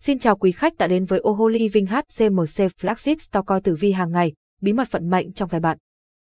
Xin chào quý khách đã đến với Oho Living HCMC Flagship Store coi tử vi hàng ngày, bí mật vận mệnh trong ngày bạn.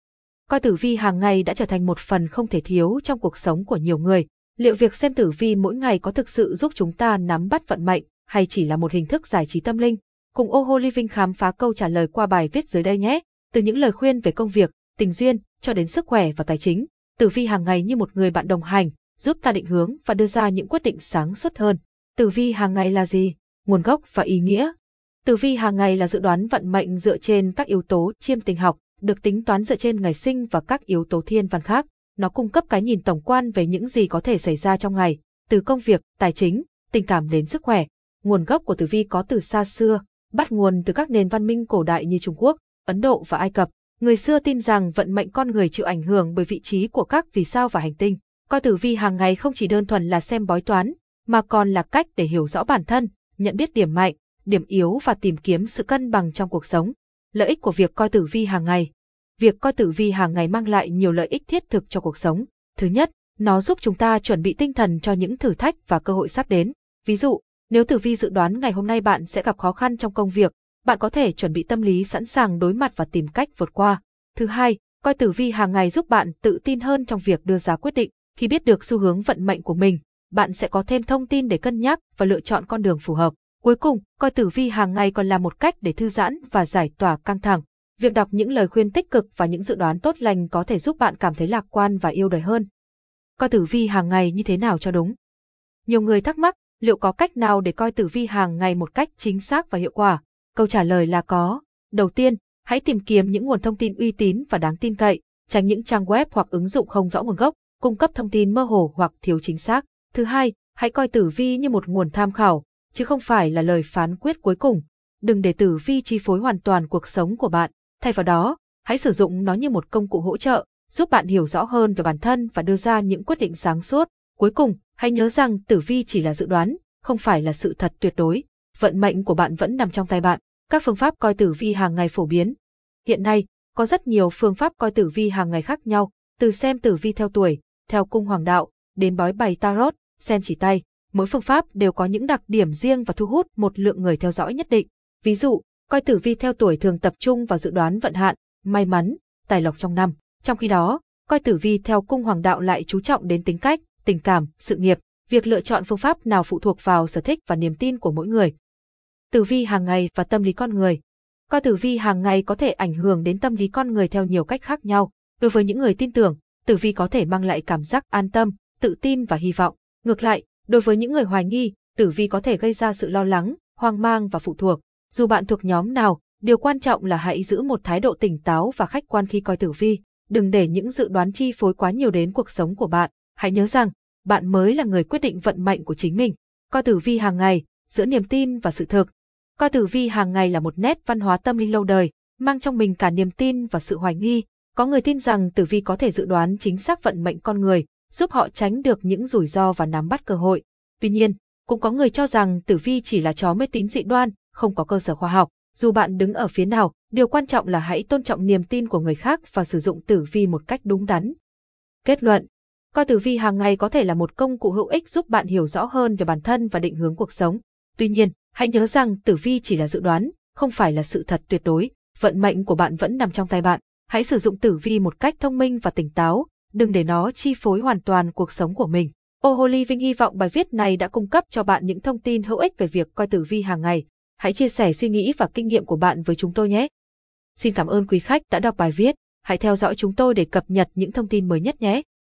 Coi tử vi hàng ngày đã trở thành một phần không thể thiếu trong cuộc sống của nhiều người. Liệu việc xem tử vi mỗi ngày có thực sự giúp chúng ta nắm bắt vận mệnh hay chỉ là một hình thức giải trí tâm linh? Cùng Oho Living khám phá câu trả lời qua bài viết dưới đây nhé. Từ những lời khuyên về công việc, tình duyên cho đến sức khỏe và tài chính, tử vi hàng ngày như một người bạn đồng hành, giúp ta định hướng và đưa ra những quyết định sáng suốt hơn. Tử vi hàng ngày là gì? Nguồn gốc và ý nghĩa. Tử vi hàng ngày là dự đoán vận mệnh dựa trên các yếu tố chiêm tinh học, được tính toán dựa trên ngày sinh và các yếu tố thiên văn khác. Nó cung cấp cái nhìn tổng quan về những gì có thể xảy ra trong ngày, từ công việc, tài chính, tình cảm đến sức khỏe. Nguồn gốc của tử vi có từ xa xưa, bắt nguồn từ các nền văn minh cổ đại như Trung Quốc, Ấn Độ và Ai Cập. Người xưa tin rằng vận mệnh con người chịu ảnh hưởng bởi vị trí của các vì sao và hành tinh. Coi tử vi hàng ngày không chỉ đơn thuần là xem bói toán, mà còn là cách để hiểu rõ bản thân, nhận biết điểm mạnh, điểm yếu và tìm kiếm sự cân bằng trong cuộc sống. Lợi ích của việc coi tử vi hàng ngày. Việc coi tử vi hàng ngày mang lại nhiều lợi ích thiết thực cho cuộc sống. Thứ nhất, nó giúp chúng ta chuẩn bị tinh thần cho những thử thách và cơ hội sắp đến. Ví dụ, nếu tử vi dự đoán ngày hôm nay bạn sẽ gặp khó khăn trong công việc, bạn có thể chuẩn bị tâm lý sẵn sàng đối mặt và tìm cách vượt qua. Thứ hai, coi tử vi hàng ngày giúp bạn tự tin hơn trong việc đưa ra quyết định. Khi biết được xu hướng vận mệnh của mình, bạn sẽ có thêm thông tin để cân nhắc và lựa chọn con đường phù hợp. Cuối cùng, coi tử vi hàng ngày còn là một cách để thư giãn và giải tỏa căng thẳng. Việc đọc những lời khuyên tích cực và những dự đoán tốt lành có thể giúp bạn cảm thấy lạc quan và yêu đời hơn. Coi tử vi hàng ngày như thế nào cho đúng? Nhiều người thắc mắc, liệu có cách nào để coi tử vi hàng ngày một cách chính xác và hiệu quả? Câu trả lời là có. Đầu tiên, hãy tìm kiếm những nguồn thông tin uy tín và đáng tin cậy, tránh những trang web hoặc ứng dụng không rõ nguồn gốc, cung cấp thông tin mơ hồ hoặc thiếu chính xác. Thứ hai, hãy coi tử vi như một nguồn tham khảo, chứ không phải là lời phán quyết cuối cùng. Đừng để tử vi chi phối hoàn toàn cuộc sống của bạn. Thay vào đó, hãy sử dụng nó như một công cụ hỗ trợ, giúp bạn hiểu rõ hơn về bản thân và đưa ra những quyết định sáng suốt. Cuối cùng, hãy nhớ rằng tử vi chỉ là dự đoán, không phải là sự thật tuyệt đối. Vận mệnh của bạn vẫn nằm trong tay bạn. Các phương pháp coi tử vi hàng ngày phổ biến. Hiện nay, có rất nhiều phương pháp coi tử vi hàng ngày khác nhau, từ xem tử vi theo tuổi, theo cung hoàng đạo, đến bói bài tarot, xem chỉ tay. Mỗi phương pháp đều có những đặc điểm riêng và thu hút một lượng người theo dõi nhất định. Ví dụ, coi tử vi theo tuổi thường tập trung vào dự đoán vận hạn, may mắn, tài lộc trong năm. Trong khi đó, coi tử vi theo cung hoàng đạo lại chú trọng đến tính cách, tình cảm, sự nghiệp. Việc lựa chọn phương pháp nào phụ thuộc vào sở thích và niềm tin của mỗi người. Tử vi hàng ngày và tâm lý con người. Coi tử vi hàng ngày có thể ảnh hưởng đến tâm lý con người theo nhiều cách khác nhau. Đối với những người tin tưởng, tử vi có thể mang lại cảm giác an tâm, tự tin và hy vọng. Ngược lại, đối với những người hoài nghi, tử vi có thể gây ra sự lo lắng, hoang mang và phụ thuộc. Dù bạn thuộc nhóm nào, điều quan trọng là hãy giữ một thái độ tỉnh táo và khách quan khi coi tử vi. Đừng để những dự đoán chi phối quá nhiều đến cuộc sống của bạn. Hãy nhớ rằng, bạn mới là người quyết định vận mệnh của chính mình. Coi tử vi hàng ngày, giữa niềm tin và sự thực. Coi tử vi hàng ngày là một nét văn hóa tâm linh lâu đời, mang trong mình cả niềm tin và sự hoài nghi. Có người tin rằng tử vi có thể dự đoán chính xác vận mệnh con người, giúp họ tránh được những rủi ro và nắm bắt cơ hội. Tuy nhiên, cũng có người cho rằng tử vi chỉ là trò mê tín dị đoan, không có cơ sở khoa học. Dù bạn đứng ở phía nào, điều quan trọng là hãy tôn trọng niềm tin của người khác và sử dụng tử vi một cách đúng đắn. Kết luận, coi tử vi hàng ngày có thể là một công cụ hữu ích giúp bạn hiểu rõ hơn về bản thân và định hướng cuộc sống. Tuy nhiên, hãy nhớ rằng tử vi chỉ là dự đoán, không phải là sự thật tuyệt đối. Vận mệnh của bạn vẫn nằm trong tay bạn. Hãy sử dụng tử vi một cách thông minh và tỉnh táo, đừng để nó chi phối hoàn toàn cuộc sống của mình. Oho Living hy vọng bài viết này đã cung cấp cho bạn những thông tin hữu ích về việc coi tử vi hàng ngày. Hãy chia sẻ suy nghĩ và kinh nghiệm của bạn với chúng tôi nhé. Xin cảm ơn quý khách đã đọc bài viết. Hãy theo dõi chúng tôi để cập nhật những thông tin mới nhất nhé.